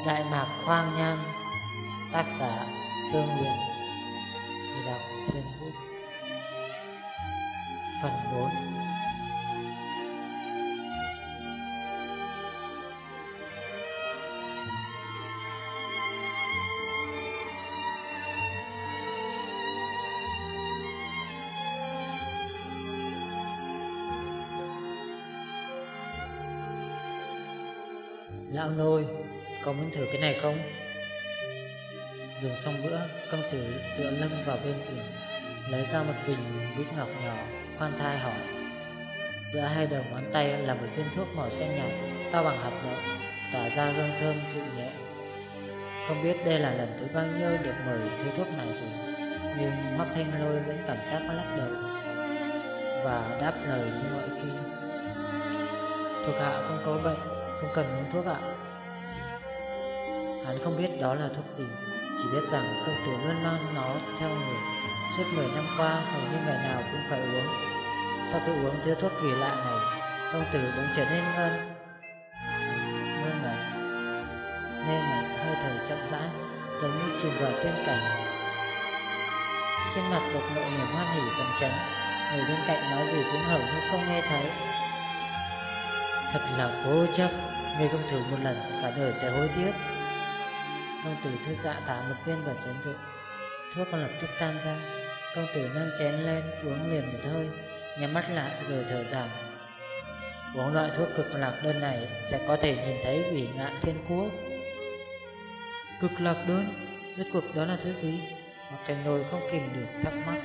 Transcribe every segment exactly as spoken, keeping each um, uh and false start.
Đại Mạc Khoang Nhan. Tác giả Thương Huyền. Người đọc Thiên Vũ. Phần bốn. Lão nôi, có muốn thử cái này không? Dùng xong bữa, công tử tựa lưng vào bên giường, lấy ra một bình bích ngọc nhỏ, khoan thai hỏi. Giữa hai đầu ngón tay là một viên thuốc màu xanh nhạt, to bằng hạt đậu, tỏa ra hương thơm dịu nhẹ. Không biết đây là lần thứ bao nhiêu được mời thứ thuốc này rồi, nhưng Hoắc Thanh Lôi vẫn cảm giác lắc đầu và đáp lời như mọi khi. Thuộc hạ không có bệnh, không cần uống thuốc ạ. Hắn không biết đó là thuốc gì, chỉ biết rằng công tử luôn mang nó theo người. Suốt mười năm qua, hầu như ngày nào cũng phải uống. Sau khi uống thứ thuốc kỳ lạ này, công tử bỗng trở nên ngân ngơ ngẩn, mê mẩn, hơi thở chậm rãi, giống như chìm vào tiên cảnh. Trên mặt bộc lộ niềm hoan hỉ phấn chấn, người bên cạnh nói gì cũng hầu như không nghe thấy. Thật là cố chấp, người không thử một lần cả đời sẽ hối tiếc. Công tử thư dạ thả một viên vào chén rượu, thuốc còn lập tức tan ra. Công tử nâng chén lên uống liền một hơi, nhắm mắt lại rồi thở dài. Uống loại thuốc cực lạc đơn này sẽ có thể nhìn thấy Bỉ Ngạn Thiên Quốc. Cực lạc đơn, rốt cuộc đó là thứ gì? Hoặc Thành Nồi không kìm được thắc mắc.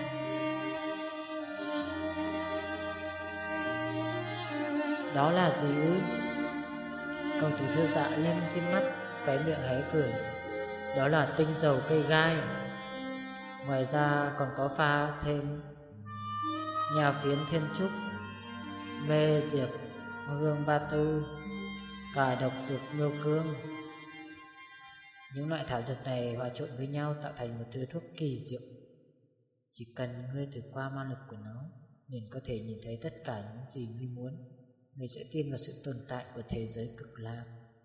Đó là gì ư? Công tử thư dạ lên rim mắt, khóe miệng hé cười. Đó là tinh dầu cây gai. Ngoài ra còn có pha thêm nhà phiến thiên trúc, mê diệp, hương ba tư, cả độc dược miêu cương. Những loại thảo dược này hòa trộn với nhau tạo thành một thứ thuốc kỳ diệu. Chỉ cần ngươi thử qua ma lực của nó, liền có thể nhìn thấy tất cả những gì ngươi muốn. Ngươi sẽ tin vào sự tồn tại của thế giới cực lam.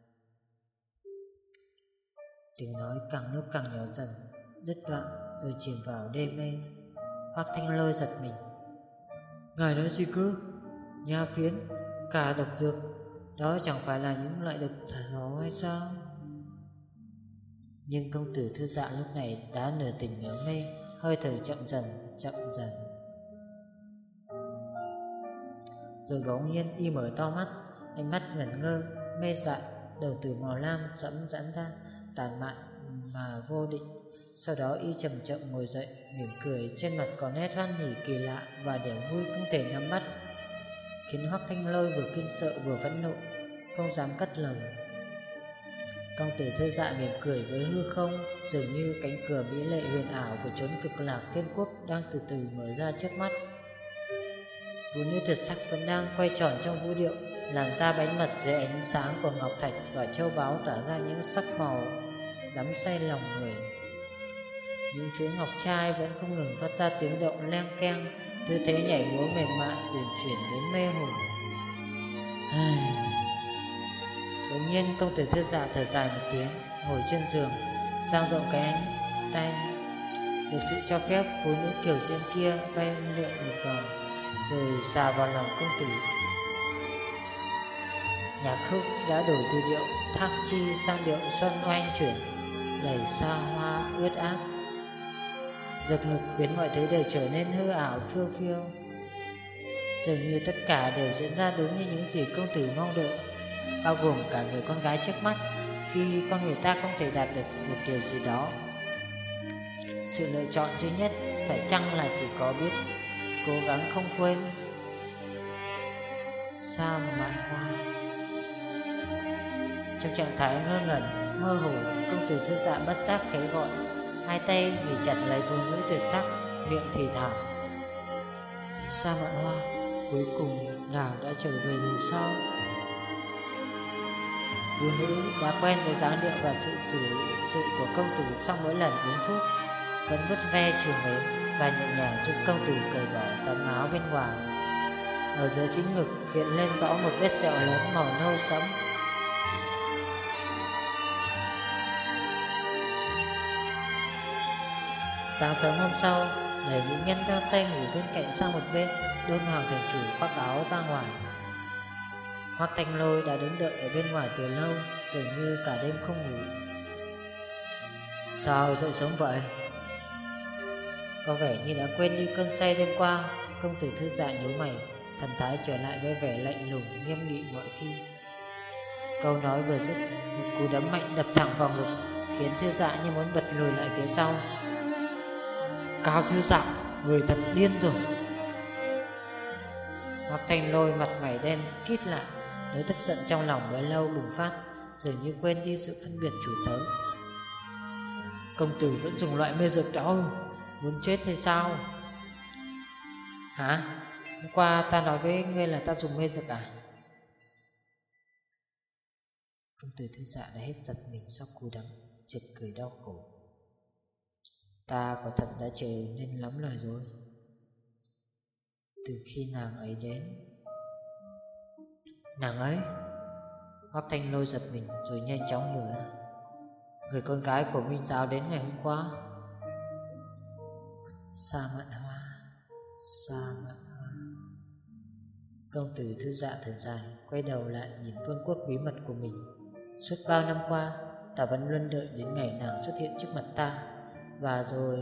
Tiếng nói càng lúc càng nhỏ dần, đứt đoạn rồi chìm vào đê mê. Hoắc Thanh Lôi giật mình. Ngài nói gì cơ? Nha phiến, cả độc dược, đó chẳng phải là những loại độc thảo hay sao? Nhưng công tử thư dạ lúc này đã nửa tỉnh nửa mê, hơi thở chậm dần, chậm dần. Rồi bỗng nhiên y mở to mắt, ánh mắt ngẩn ngơ, mê dại, đầu tử màu lam sẫm giãn ra, tàn mạn mà vô định. Sau đó y chậm chậm ngồi dậy, mỉm cười, trên mặt có nét hoan hỉ kỳ lạ và niềm vui không thể nắm bắt, khiến Hoắc Thanh Lôi vừa kinh sợ vừa phẫn nộ, không dám cất lời. Công tử thư dạ mỉm cười với hư không, dường như cánh cửa mỹ lệ huyền ảo của chốn cực lạc thiên quốc đang từ từ mở ra trước mắt. Vũ nữ tuyệt sắc vẫn đang quay tròn trong vũ điệu, làn da bánh mật dưới ánh sáng của ngọc thạch và châu báu tỏa ra những sắc màu đắm say lòng người. Những chuỗi ngọc trai vẫn không ngừng phát ra tiếng động leng keng, tư thế nhảy múa mềm mại uyển chuyển đến mê hồn. Bỗng nhiên công tử thư dạ thở dài một tiếng, ngồi trên giường, dang rộng cái ánh tay. Được sự cho phép, phụ nữ kiều diễm kia bay lượn một vòng, rồi xà vào lòng công tử. Nhạc khúc đã đổi từ điệu thác chi sang điệu xuân oanh chuyển, đầy xa hoa ướt át. Dược lực biến mọi thứ đều trở nên hư ảo phiêu phiêu. Dường như tất cả đều diễn ra đúng như những gì công tử mong đợi, bao gồm cả người con gái trước mắt, khi con người ta không thể đạt được một điều gì đó. Sự lựa chọn duy nhất phải chăng là chỉ có biết cố gắng không quên. Sa mạn hoa. Trong trạng thái ngơ ngẩn, mơ hồ, công tử thư dạ bất giác khẽ gọi, hai tay ghi chặt lấy phụ nữ tuyệt sắc, miệng thì thào. Sa mạn hoa, cuối cùng nàng đã trở về rồi sao? Phụ nữ đã quen với dáng điệu và sự xử sự của công tử sau mỗi lần uống thuốc, vẫn vứt ve trìu mến và nhẹ nhàng giúp công tử cởi bỏ tấm áo bên ngoài. Ở dưới chính ngực hiện lên rõ một vết sẹo lớn màu nâu sẫm. Sáng sớm hôm sau, đẩy nữ nhân đang say ngủ bên cạnh sang một bên, đôn Hoàng thành chủ khoác áo ra ngoài. Hoắc Thanh Lôi đã đứng đợi ở bên ngoài từ lâu, dường như cả đêm không ngủ. Sao dậy sớm vậy? Có vẻ như đã quên đi cơn say đêm qua. Công tử Thư Dạ nhíu mày, thần thái trở lại với vẻ lạnh lùng nghiêm nghị mọi khi. Câu nói vừa dứt, một cú đấm mạnh đập thẳng vào ngực, khiến Thư Dạ như muốn bật lùi lại phía sau. Cao Thư Dạ, người thật điên rồi. Hoắc Thanh Lôi mặt mày đen kít lại, nỗi tức giận trong lòng bấy lâu bùng phát, dường như quên đi sự phân biệt chủ tớ. Công tử vẫn dùng loại mê dược đó, muốn chết hay sao? Hả? Hôm qua ta nói với ngươi là ta dùng mê dược à? Công tử Thư Dạ đã hết giật mình sau cú đấm, chợt cười đau khổ. Ta quả thật đã chờ nên lắm lời rồi. Từ khi nàng ấy đến. Nàng ấy? Hoắc Thanh Lôi giật mình rồi nhanh chóng hiểu ra. Người con gái của Minh Giáo đến ngày hôm qua. Sa Mạn Hoa, Sa Mạn Hoa. Công tử Thư Dạ thở dài, quay đầu lại nhìn vương quốc bí mật của mình. Suốt bao năm qua, ta vẫn luôn đợi đến ngày nàng xuất hiện trước mặt ta. Và rồi...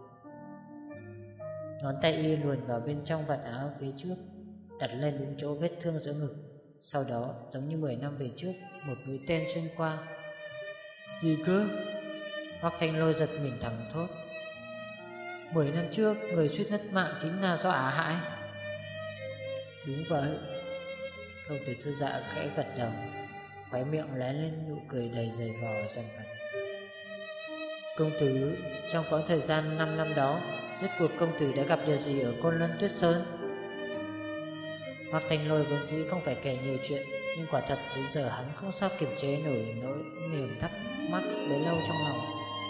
Ngón tay y luồn vào bên trong vạt áo phía trước, đặt lên những chỗ vết thương giữa ngực. Sau đó, giống như mười năm về trước, một mũi tên xuyên qua. Gì cơ? Hoắc Thanh Lôi giật mình thẳng thốt. Mười năm trước, người suýt mất mạng chính là do Á hại. Đúng vậy. Công tử Thư Dạ khẽ gật đầu, khóe miệng lóe lên nụ cười đầy dày vò dằn vặt. Công tử, trong quãng thời gian năm năm đó, rốt cuộc công tử đã gặp điều gì ở Côn Luân Tuyết Sơn? Hoắc Thanh Lôi vốn dĩ không phải kể nhiều chuyện, nhưng quả thật đến giờ hắn không sao kiềm chế nổi nỗi niềm thắc mắc bấy lâu trong lòng.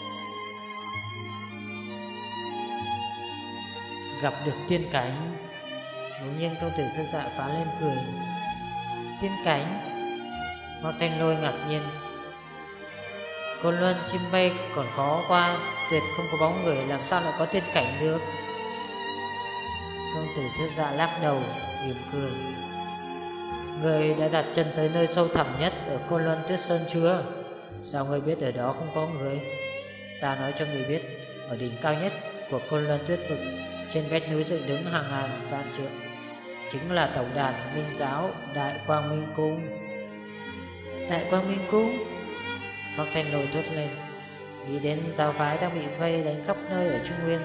Gặp được tiên cánh. Bỗng nhiên công tử Thư Dạ phá lên cười. Tiên cánh? Hoắc Thanh Lôi ngạc nhiên. Côn Luân chim bay còn có qua, tuyệt không có bóng người, làm sao lại có tiên cảnh được? Công tử Thư Dạ lắc đầu mỉm cười. Người đã đặt chân tới nơi sâu thẳm nhất ở Côn Luân Tuyết Sơn chưa? Sao người biết ở đó không có người? Ta nói cho người biết, ở đỉnh cao nhất của Côn Luân Tuyết Vực, trên vách núi dựng đứng hàng ngàn vạn trượng, chính là tổng đàn Minh Giáo Đại Quang Minh Cung. Đại Quang Minh Cung? Hoắc Thanh Lôi thốt lên, nghĩ đến giáo phái đang bị vây đánh khắp nơi ở Trung Nguyên.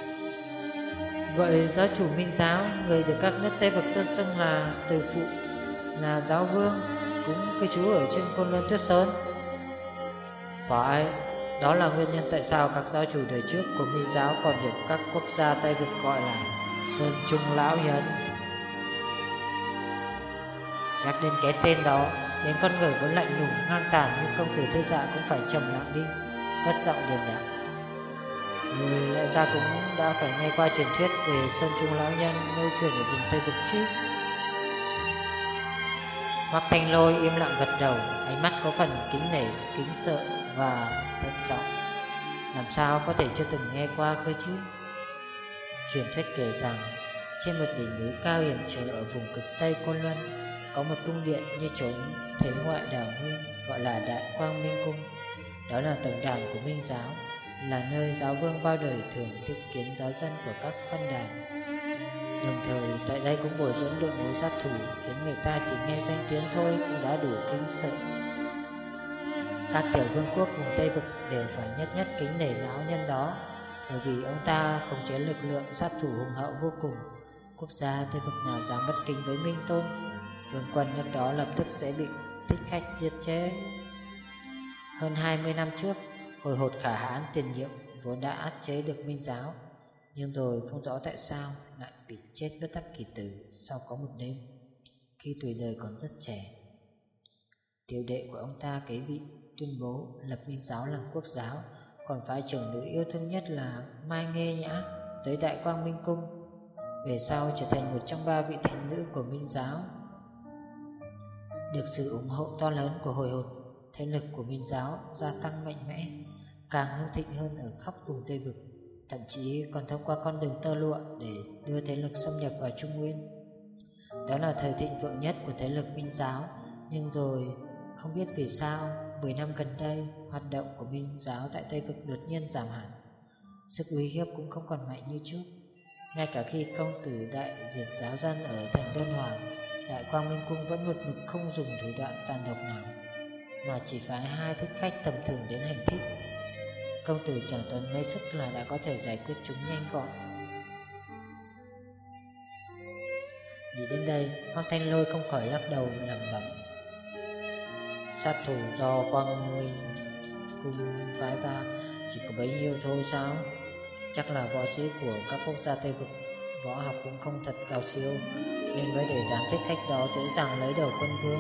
Vậy giáo chủ Minh Giáo, người được các nước Tây Vực tôn xưng là Từ Phụ, là giáo vương, cũng cư trú ở trên Côn Luân Tuyết Sơn? Phải, đó là nguyên nhân tại sao các giáo chủ đời trước của Minh Giáo còn được các quốc gia Tây Vực gọi là Sơn Trung Lão Nhân. Nhắc đến cái tên đó, đến con người vốn lạnh lùng ngang tàn như công tử Thư Dạ cũng phải trầm lặng đi, cất giọng điềm đạm. Người lẽ ra cũng đã phải nghe qua truyền thuyết về Sơn Trung Lão Nhân nơi truyền ở vùng Tây Vực chứ. Hoắc Thanh Lôi im lặng gật đầu, ánh mắt có phần kính nể, kính sợ và thận trọng. Làm sao có thể chưa từng nghe qua cơ chứ? Truyền thuyết kể rằng trên một đỉnh núi cao hiểm trở ở vùng cực Tây Côn Luân có một cung điện như chốn thế ngoại đảo nguyên, gọi là Đại Quang Minh Cung. Đó là tổng đàn của Minh Giáo, là nơi giáo vương bao đời thường tiếp kiến giáo dân của các phân đàn. Đồng thời tại đây cũng bồi dưỡng đội ngũ sát thủ, khiến người ta chỉ nghe danh tiếng thôi cũng đã đủ kinh sợ. Các tiểu vương quốc vùng Tây Vực đều phải nhất nhất kính nể lão nhân đó, bởi vì ông ta khống chế lực lượng sát thủ hùng hậu vô cùng. Quốc gia Tây Vực nào dám bất kính với Minh Tôn, vương quân nước đó lập tức sẽ bị thích khách giết chết. Hơn hai mươi năm trước, hồi hột Khả Hãn tiền nhiệm vốn đã áp chế được Minh Giáo, nhưng rồi không rõ tại sao lại bị chết bất đắc kỳ tử sau có một đêm, khi tuổi đời còn rất trẻ. Tiểu đệ của ông ta kế vị, tuyên bố lập Minh Giáo làm quốc giáo, còn phái trưởng nữ yêu thương nhất là Mai Nghê Nhã tới Đại Quang Minh Cung, về sau trở thành một trong ba vị thánh nữ của Minh Giáo. Được sự ủng hộ to lớn của hồi hột, thế lực của Minh Giáo gia tăng mạnh mẽ, càng hưng thịnh hơn ở khắp vùng Tây Vực. thậm chí còn thông qua con đường tơ lụa để đưa thế lực xâm nhập vào Trung Nguyên. Đó là thời thịnh vượng nhất của thế lực Minh giáo. Nhưng rồi không biết vì sao mười năm gần đây hoạt động của Minh giáo tại Tây Vực đột nhiên giảm hẳn. Sức uy hiếp cũng không còn mạnh như trước. Ngay cả khi công tử đại diệt giáo dân ở thành Đơn Hoàng, Đại Quang Minh Cung vẫn một mực không dùng thủ đoạn tàn độc nào, mà chỉ phái hai thích khách tầm thường đến hành thích. Công tử chẳng tốn mấy sức là đã có thể giải quyết chúng nhanh gọn. Nghĩ đến đây, Hoắc Thanh Lôi không khỏi lắc đầu lẩm bẩm: sát thủ do Quang Minh Cung phái ra chỉ có bấy nhiêu thôi sao? Chắc là võ sĩ của các quốc gia Tây Vực võ học cũng không thật cao siêu, nên mới để đám thích khách đó dễ dàng lấy đầu quân vương.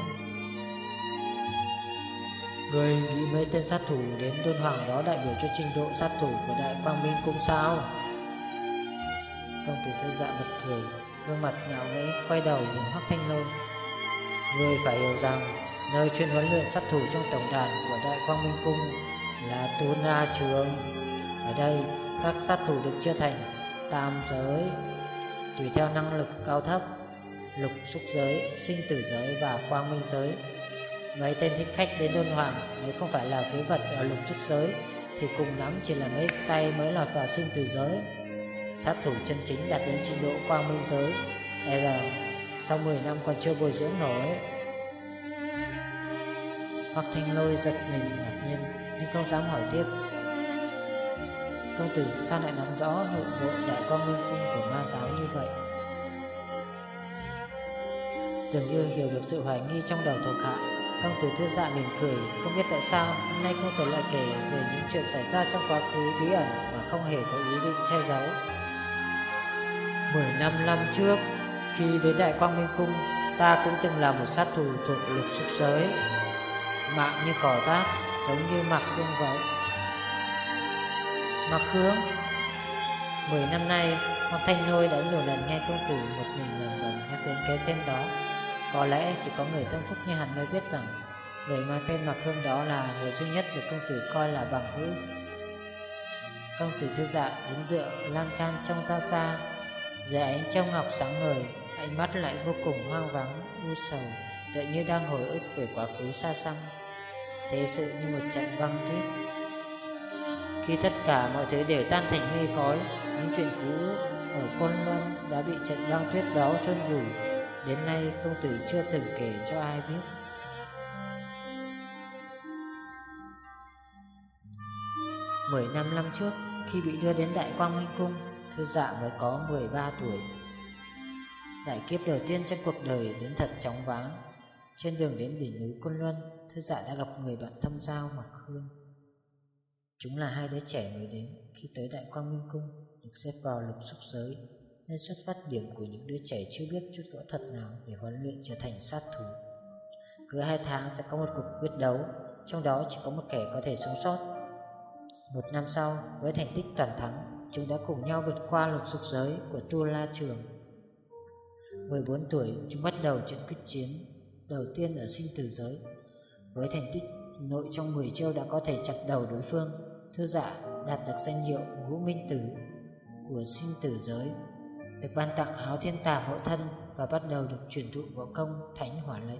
Người nghĩ mấy tên sát thủ đến Đôn Hoàng đó đại biểu cho trình độ sát thủ của Đại Quang Minh Cung sao? Công tử Thư Dạ bật cười, gương mặt ngạo nghễ quay đầu nhìn Hoắc Thanh Lôi. Người phải hiểu rằng nơi chuyên huấn luyện sát thủ trong tổng đàn của Đại Quang Minh Cung là Tu La Trường. Ở đây các sát thủ được chia thành tam giới tùy theo năng lực cao thấp: lục xúc giới, sinh tử giới và quang minh giới. Mấy tên thích khách đến Đôn Hoàng nếu không phải là phế vật ở lục xúc giới thì cùng lắm chỉ là mấy tay mới lọt vào sinh tử giới. Sát thủ chân chính đạt đến trình độ quang minh giới e rằng sau mười năm còn chưa bồi dưỡng nổi. Hoắc Thanh Lôi giật mình ngạc nhiên nhưng không dám hỏi tiếp. Công tử sao lại nắm rõ nội bộ Đại Quang Minh Cung của ma giáo như vậy? Dường như hiểu được sự hoài nghi trong đầu thuộc hạ, công tử Thư Dạ mỉm cười. Không biết tại sao hôm nay công tử lại kể về những chuyện xảy ra trong quá khứ bí ẩn mà không hề có ý định che giấu. Mười năm năm trước, khi đến Đại Quang Minh Cung, ta cũng từng là một sát thủ thuộc lục xúc giới, mạng như cỏ rác, giống như Mạc Hương vậy. Mạc Hương? Mười năm nay, Hoắc Thanh Lôi đã nhiều lần nghe công tử một mình lẩm bẩm nhắc đến cái tên đó. Có lẽ chỉ có người tâm phúc như hắn mới biết rằng người mang tên Mạc Hương đó là người duy nhất được công tử coi là bằng hữu. Công tử Thư Dạ đứng dựa lan can trông ra xa, dưới ánh trông ngọc sáng ngời, ánh mắt lại vô cùng hoang vắng, u sầu, tựa như đang hồi ức về quá khứ xa xăm. Thế sự như một trận băng tuyết. Khi tất cả mọi thứ đều tan thành mây khói, những chuyện cũ ở Côn Luân đã bị trận băng tuyết đó chôn vùi. Đến nay công tử chưa từng kể cho ai biết. Mười năm năm trước, khi bị đưa đến Đại Quang Minh Cung, Thư Dạ mới có mười ba tuổi. Đại kiếp đầu tiên trong cuộc đời đến thật chóng váng. Trên đường đến đỉnh núi Côn Luân, Thư Dạ đã gặp người bạn thâm giao Mạc Hương. Chúng là hai đứa trẻ mới đến. Khi tới Đại Quang Minh Cung, được xếp vào lục xúc giới, nên xuất phát điểm của những đứa trẻ chưa biết chút võ thuật nào để huấn luyện trở thành sát thủ. Cứ hai tháng sẽ có một cuộc quyết đấu, trong đó chỉ có một kẻ có thể sống sót. Một năm sau, với thành tích toàn thắng, chúng đã cùng nhau vượt qua lục xúc giới của Tu La Trường. Mười bốn tuổi, chúng bắt đầu trận quyết chiến đầu tiên ở sinh tử giới. Với thành tích nội trong mười chiêu đã có thể chặt đầu đối phương, Thư Dạ đạt được danh hiệu Ngũ Minh Tử của sinh tử giới, được ban tặng áo thiên tàm hộ thân và bắt đầu được truyền thụ võ công Thánh Hỏa Lệnh.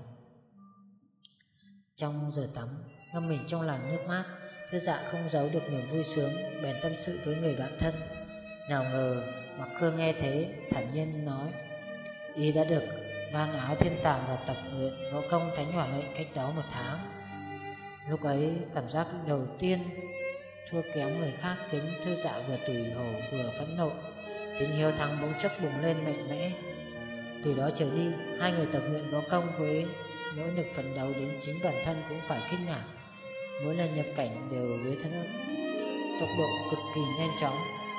Trong giờ tắm, ngâm mình trong làn nước mát, Thư Dạ không giấu được niềm vui sướng, bèn tâm sự với người bạn thân. Nào ngờ Mạc Hương nghe thế thản nhiên nói y đã được ban áo thiên tàm và tập luyện võ công Thánh Hỏa Lệnh cách đó một tháng. Lúc ấy cảm giác đầu tiên thua kém người khác khiến Thư Dạ vừa tủi hổ vừa phẫn nộ. Tính hiếu thắng bỗng chốc bùng lên mạnh mẽ. Từ đó trở đi, hai người tập luyện võ công với nỗ lực phấn đấu đến chính bản thân cũng phải kinh ngạc. Mỗi lần nhập cảnh đều với thân tốc độ cực kỳ nhanh chóng.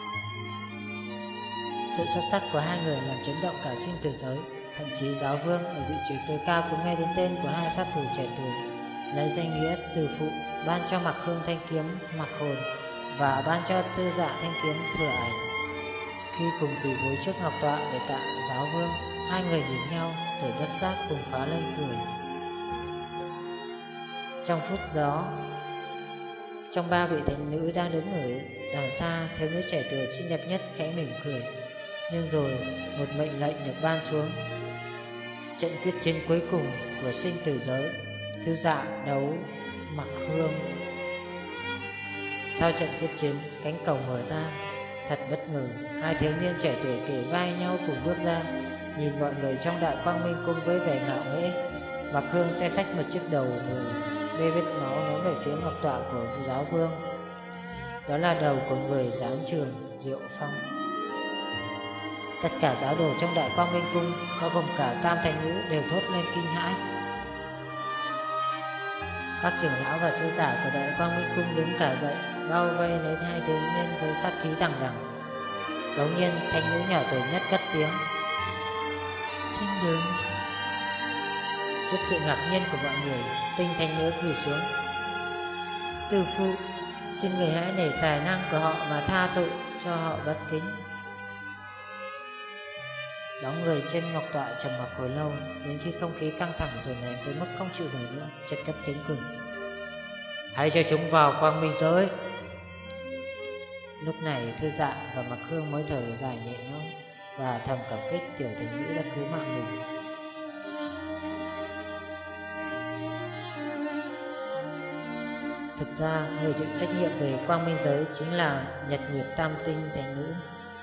Sự xuất sắc của hai người làm chấn động cả sinh tử giới. Thậm chí giáo vương ở vị trí tối cao cũng nghe đến tên của hai sát thủ trẻ tuổi, lấy danh nghĩa từ phụ ban cho Mạc Hương thanh kiếm Mạc Hồn và ban cho Thư Dạ thanh kiếm Thừa Ảnh. Khi cùng quỳ gối trước ngọc tọa để tạ giáo vương, hai người nhìn nhau rồi bất giác cùng phá lên cười. Trong phút đó, trong ba vị thánh nữ đang đứng ở Đằng xa, thiếu nữ trẻ tuổi xinh đẹp nhất khẽ mỉm cười. Nhưng rồi một mệnh lệnh được ban xuống. Trận quyết chiến cuối cùng của sinh tử giới, Thư Dạ đấu Mặc Hương. Sau trận quyết chiến, cánh cổng mở ra. Thật bất ngờ, hai thiếu niên trẻ tuổi kề vai nhau cùng bước ra, nhìn mọi người trong Đại Quang Minh Cung với vẻ ngạo nghễ. Mặc Hương tay xách một chiếc đầu người bê bết máu ném về phía ngọc tọa của giáo vương. Đó là đầu của người giám trường Diệu Phong. Tất cả giáo đồ trong Đại Quang Minh Cung, bao gồm cả tam thành nữ, đều thốt lên kinh hãi. Các trưởng lão và sứ giả của Đại Quang Minh Cung đứng cả dậy, bao vây lấy hai thiếu niên với sát khí đằng đằng. Bỗng nhiên, thanh nữ nhỏ tuổi nhất cất tiếng: "Xin đừng." Trước sự ngạc nhiên của mọi người, Tinh thanh nữ quỳ xuống: "Từ phụ, xin người hãy nể tài năng của họ mà tha tội cho họ bất kính." Bóng người trên ngọc tọa trầm mặc hồi lâu, đến khi không khí căng thẳng dồn nén tới mức không chịu nổi nữa, chợt cất tiếng cười: "Hãy cho chúng vào Quang Minh giới." Lúc này Thư Dạ và Mặc Hương mới thở dài nhẹ nhõm và thầm cảm kích tiểu thành nữ đã cứu mạng mình. Thực ra người chịu trách nhiệm về Quang Minh giới chính là Nhật Nguyệt Tam Tinh thành nữ.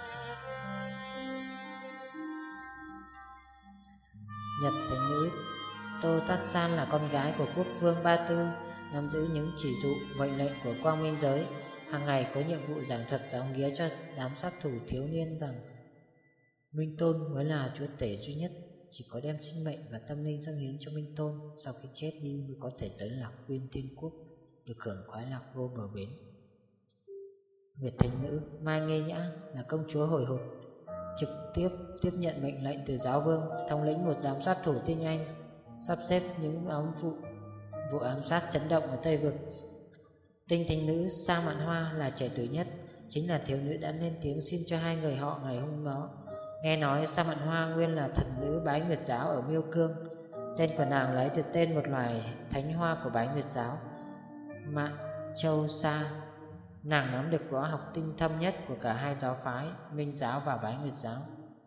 Nhật thành nữ Tô Tát San là con gái của quốc vương Ba Tư, nắm giữ những chỉ dụ mệnh lệnh của Quang Minh giới, hàng ngày có nhiệm vụ giảng thuật giáo nghĩa cho đám sát thủ thiếu niên rằng Minh Tôn mới là chúa tể duy nhất, chỉ có đem sinh mệnh và tâm linh dâng hiến cho Minh Tôn, sau khi chết đi mới có thể tới Lạc Viên Thiên Quốc, được hưởng khoái lạc vô bờ bến. Nguyệt thành nữ Mai Nghê Nhã là công chúa hồi hột, trực tiếp tiếp nhận mệnh lệnh từ giáo vương, thống lĩnh một đám sát thủ tinh anh, sắp xếp những ám vụ vụ ám sát chấn động ở Tây Vực. Tinh thành nữ Sa Mạn Hoa là trẻ tuổi nhất, chính là thiếu nữ đã lên tiếng xin cho hai người họ ngày hôm đó. Nghe nói Sa Mạn Hoa nguyên là thần nữ Bái Nguyệt giáo ở Miêu Cương, tên của nàng lấy từ tên một loài thánh hoa của Bái Nguyệt giáo, Mạn Châu Sa. Nàng nắm được võ học tinh thâm nhất của cả hai giáo phái, Minh giáo và Bái Nguyệt giáo.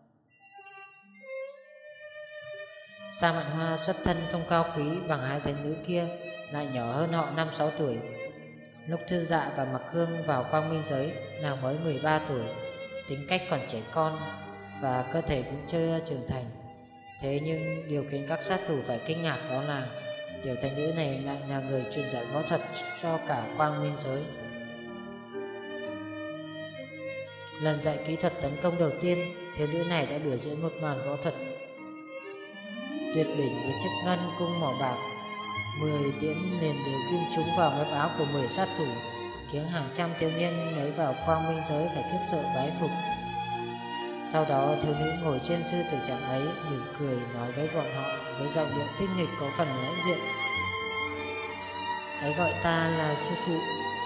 Sa Mạn Hoa xuất thân không cao quý bằng hai thánh nữ kia, lại nhỏ hơn họ năm sáu tuổi. Lúc Thư Dạ và Mặc Hương vào Quang Minh giới, nàng mới mười ba tuổi, tính cách còn trẻ con và cơ thể cũng chưa trưởng thành. Thế nhưng điều khiến các sát thủ phải kinh ngạc đó là tiểu thành nữ này lại là người truyền dạy võ thuật cho cả Quang Minh giới. Lần dạy kỹ thuật tấn công đầu tiên, thiếu nữ này đã biểu diễn một màn võ thuật tuyệt đỉnh với chiếc ngân cung màu bạc. Mười tiễn liền đều kim trúng vào mép áo của mười sát thủ, khiến hàng trăm thiếu niên mới vào Quang Minh giới phải khiếp sợ bái phục. Sau đó thiếu nữ ngồi trên sư tử trắng ấy mỉm cười nói với bọn họ với giọng điệu tinh nghịch có phần lãnh diện: "Hãy gọi ta là sư phụ."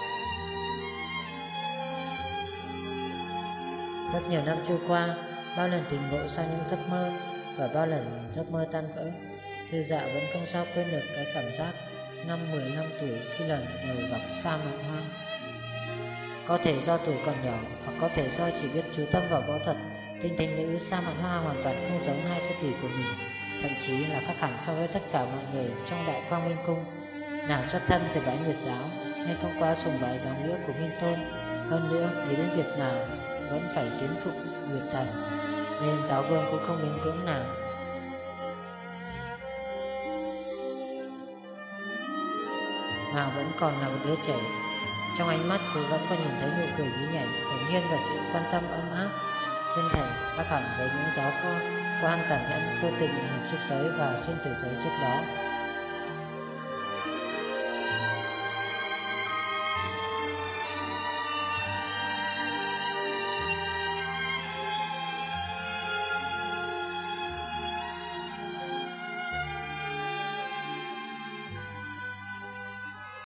Rất nhiều năm trôi qua, bao lần tỉnh ngộ sau những giấc mơ và bao lần giấc mơ tan vỡ, Thư Dạ vẫn không sao quên được cái cảm giác năm mười lăm tuổi khi lần đầu gặp Sa Mạn Hoa. Có thể do tuổi còn nhỏ, hoặc có thể do chỉ biết chú tâm vào võ thuật, tinh thành nữ Sa Mạn Hoa hoàn toàn không giống hai sư tỷ của mình, thậm chí là khác hẳn so với tất cả mọi người trong Đại Quang Minh Cung. Nàng xuất thân từ Bái Nguyệt giáo nên không quá sùng bái giáo nghĩa của Minh Tôn, hơn nữa nghĩ đến việc nàng vẫn phải tiến phục Nguyệt thần, nên giáo vương cũng không miễn cưỡng nàng. Nàng vẫn còn là một đứa trẻ, trong ánh mắt cô vẫn còn nhìn thấy nụ cười nhí nhảnh, hồn nhiên và sự quan tâm ấm áp chân thành, khác hẳn với những giáo quan quan tàn nhẫn vô tình ở lục xúc giới và sinh tử giới trước đó.